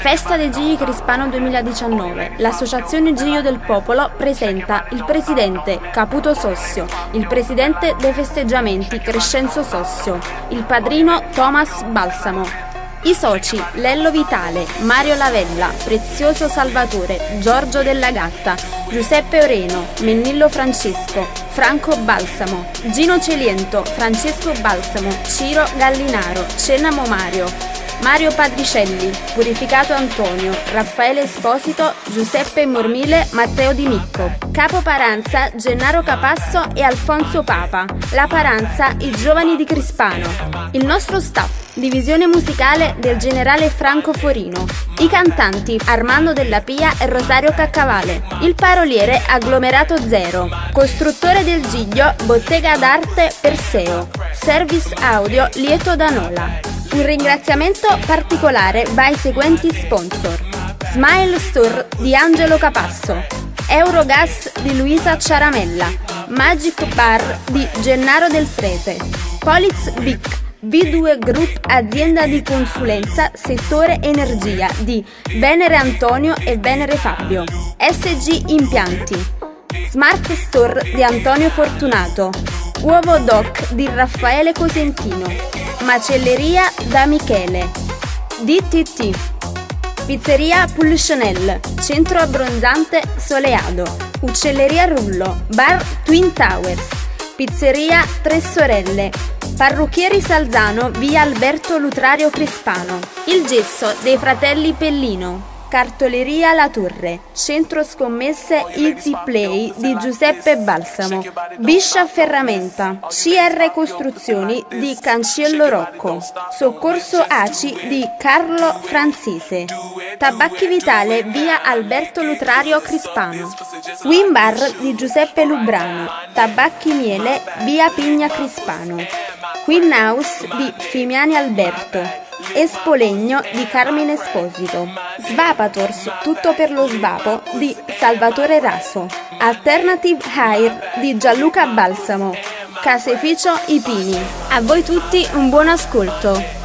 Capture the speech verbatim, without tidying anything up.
Festa dei Gigli Crispano duemiladiciannove. L'Associazione Giglio del Popolo presenta il presidente Caputo Sossio, il presidente dei festeggiamenti Crescenzo Sossio, il padrino Thomas Balsamo. I soci Lello Vitale, Mario Lavella, Prezioso Salvatore, Giorgio Della Gatta, Giuseppe Oreno, Mennillo Francesco, Franco Balsamo, Gino Celiento, Francesco Balsamo, Ciro Gallinaro, Cenamo Mario, Mario Padricelli, Purificato Antonio, Raffaele Esposito, Giuseppe Mormile, Matteo Di Micco. Capo Paranza, Gennaro Capasso e Alfonso Papa. La Paranza, i giovani di Crispano. Il nostro staff, divisione musicale del generale Franco Forino. I cantanti, Armando Della Pia e Rosario Caccavale. Il paroliere, Agglomerato Zero. Costruttore del Giglio, Bottega d'Arte Perseo. Service audio, Lieto Danola. Un ringraziamento particolare va ai seguenti sponsor: Smile Store di Angelo Capasso, Eurogas di Luisa Ciaramella, Magic Bar di Gennaro Del Prete, Poliz Vic B due Group, azienda di consulenza settore energia di Venere Antonio e Venere Fabio, S G Impianti, Smart Store di Antonio Fortunato, Uovo Doc di Raffaele Cosentino, Macelleria da Michele, D T T, Pizzeria Pulcinella, Centro Abbronzante Soleado, Uccelleria Rullo, Bar Twin Towers, Pizzeria Tre Sorelle, Parrucchieri Salzano, via Alberto Lutrario Crispano, Il Gesso dei Fratelli Pellino, Cartoleria La Torre, Centro Scommesse Easy Play di Giuseppe Balsamo, Biscia Ferramenta, C R Costruzioni di Cancello Rocco, Soccorso A C I di Carlo Francese, Tabacchi Vitale via Alberto Lutrario Crispano, Win Bar di Giuseppe Lubrano, Tabacchi Miele via Pigna Crispano, Queen House di Fimiani Alberto, Espolegno di Carmine Esposito, Svapators, tutto per lo svapo di Salvatore Raso, Alternative Hair di Gianluca Balsamo, Caseificio I Pini. A voi tutti un buon ascolto.